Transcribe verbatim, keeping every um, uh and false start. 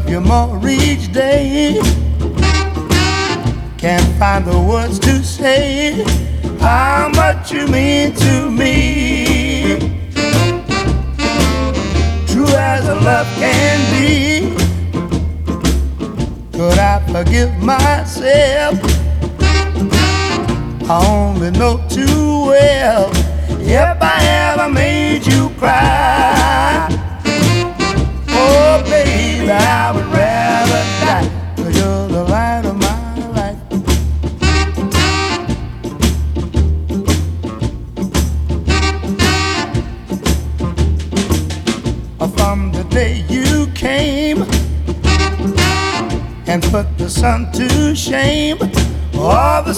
love you more each day. Can't find the words to say how much you mean to me. True as a love can be. Could I forgive myself? I only know too well if I ever made you cry. Oh, baby, I would rather die, 'cause you're the light of my life. From the day you came and put the sun to shame, all the